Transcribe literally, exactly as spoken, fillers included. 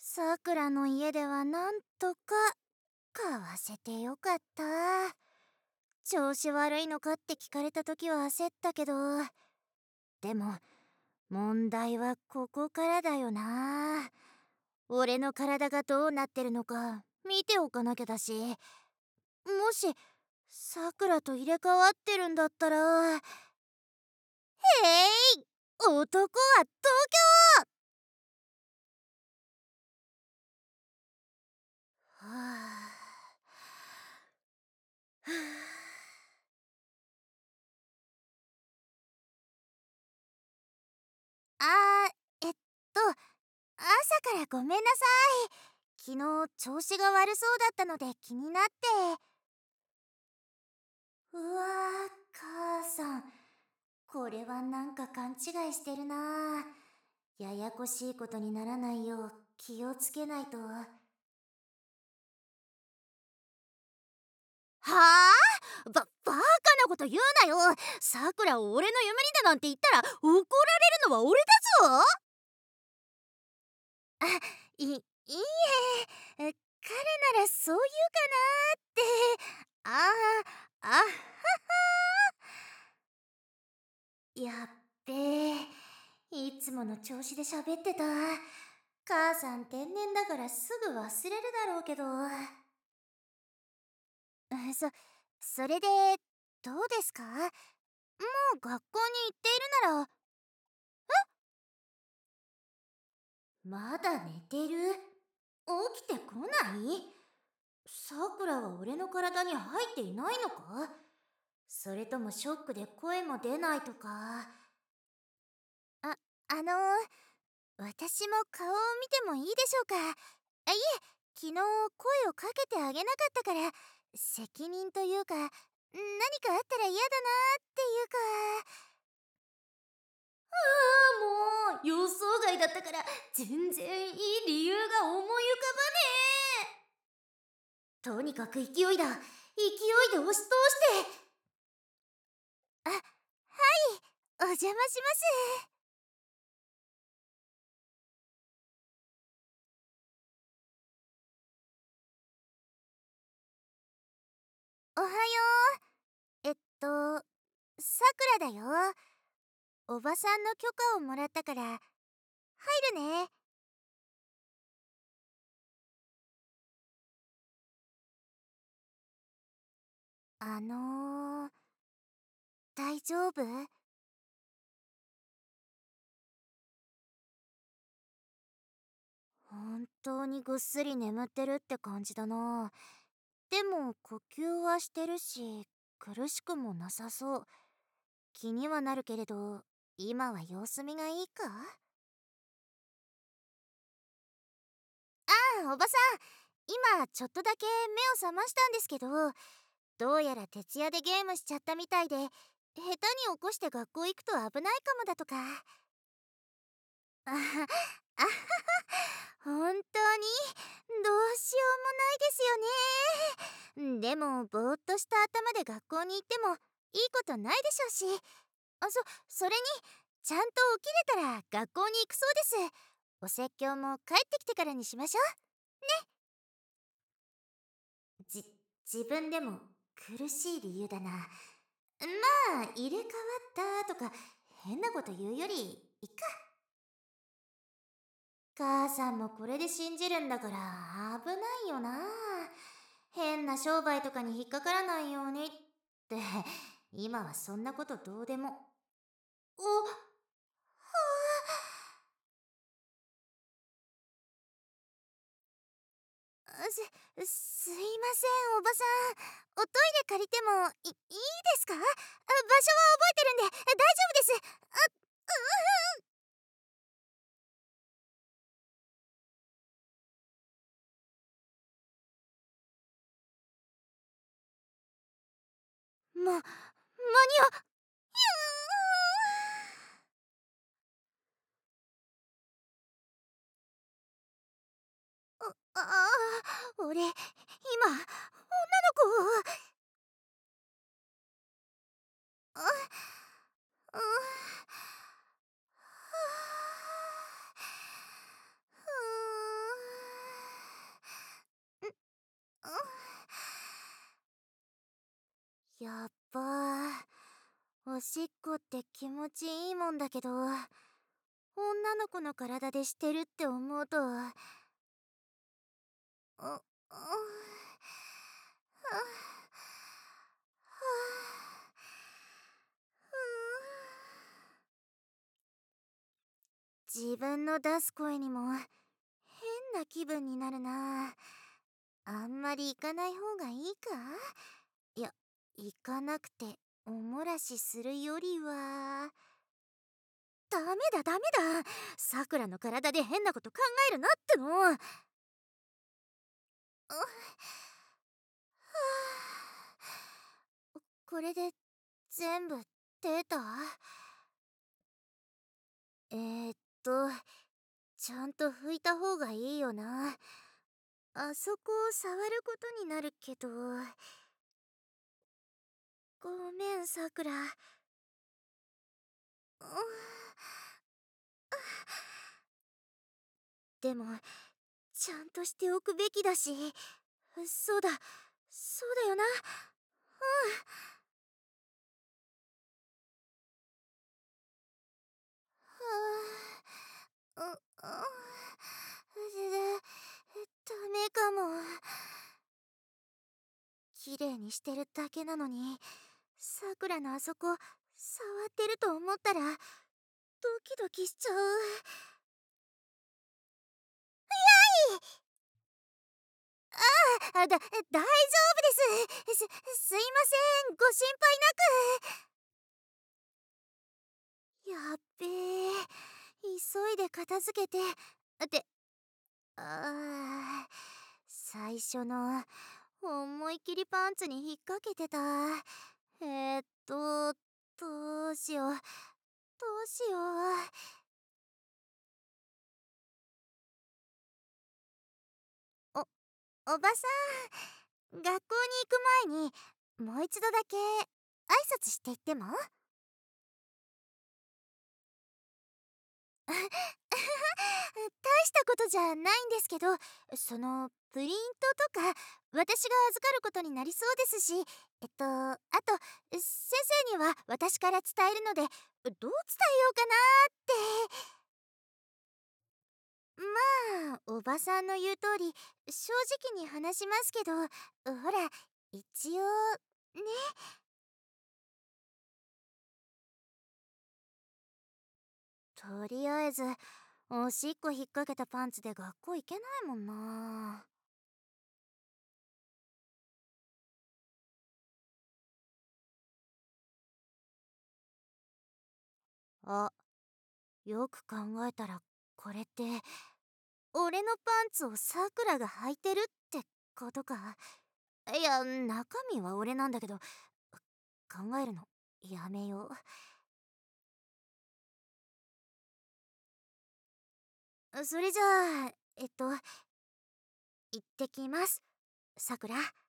さくらの家ではなんとか買わせてよかった。調子悪いのかって聞かれた時は焦ったけど、でも問題はここからだよな。俺の体がどうなってるのか見ておかなきゃだし、もしさくらと入れ替わってるんだったら、へい、男は東京。はあはあ、あーえっと朝からごめんなさい。昨日調子が悪そうだったので気になって。うわー、母さん、これはなんか勘違いしてるな。ややこしいことにならないよう気をつけないと。はあ、ば、バカなこと言うなよ。さくらを俺の夢にだなんて言ったら怒られるのは俺だぞ。あ、い、いいえ、え彼ならそう言うかなーって。ああ、あはは。やっべえ、いつもの調子で喋ってた。母さん天然だからすぐ忘れるだろうけど。えそ、それで、どうですか？もう学校に行っているなら。まだ寝てる？起きてこない？さくらは俺の体に入っていないのか？それともショックで声も出ないとか。あ、あのー、私も顔を見てもいいでしょうか？あ、いえ、昨日声をかけてあげなかったから、責任というか、何かあったら嫌だなっていうか。ああ、もう予想外だったから全然いい理由が思い浮かばねえ。とにかく勢いだ。勢いで押し通して。あ、はい、お邪魔します。おはよう。えっとさくらだよ。おばさんの許可をもらったから入るね。あのー、大丈夫？本当にぐっすり眠ってるって感じだな。でも呼吸はしてるし苦しくもなさそう。気にはなるけれど今は様子見がいいか。ああ、おばさん、今ちょっとだけ目を覚ましたんですけど、どうやら徹夜でゲームしちゃったみたいで、下手に起こして学校行くと危ないかもだとか。あはあはは、本当にどうしようもないですよね。でもぼーっとした頭で学校に行ってもいいことないでしょうし。あそそれにちゃんと起きれたら学校に行くそうです。お説教も帰ってきてからにしましょうね。じ自分でも苦しい理由だな。まあ入れ替わったとか変なこと言うよりいっか。母さんもこれで信じるんだから危ないよな。変な商売とかに引っかからないようにって。今はそんなことどうでも。おはあ、すすいません、おばさん。おトイレ借りてもいいいですか？あ、場所は覚えてるんで大丈夫です。あ、うま間に合。ああー、俺今女の子を。あ、うんやっぱおしっこって気持ちいいもんだけど、女の子の体でしてるって思うと、ううは自分の出す声にも変な気分になるな。あんまり行かない方がいいか。いや、行かなくておもらしするよりは。ダメだダメだ、さくらの体で変なこと考えるなっての。はあ、これで全部出た？えー、っとちゃんと拭いた方がいいよな。あそこを触ることになるけど。ごめんさくら。でもちゃんとしておくべきだし。そうだそうだよな。うん。はあ、う、う、ダメかも。綺麗にしてるだけなのに、さくらのあそこ触ってると思ったらドキドキしちゃう。やい。ああ、だ、大丈夫です。す、すいません、ご心配なく。やっべえ、急いで片付けて。ってあー最初の思い切りパンツに引っ掛けてた。えー、っとどうしようどうしよう。お、おばさん、学校に行く前にもう一度だけ挨拶していっても？大したことじゃないんですけど、そのプリントとか私が預かることになりそうですし、えっとあと先生には私から伝えるので、どう伝えようかなーって。まあおばさんの言う通り正直に話しますけど、ほら一応ね。とりあえずおしっこ引っ掛けたパンツで学校行けないもんな。あ、よく考えたらこれって俺のパンツをさくらが履いてるってことか。いや、中身は俺なんだけど、考えるのやめよう。それじゃあえっと行ってきます、さくら。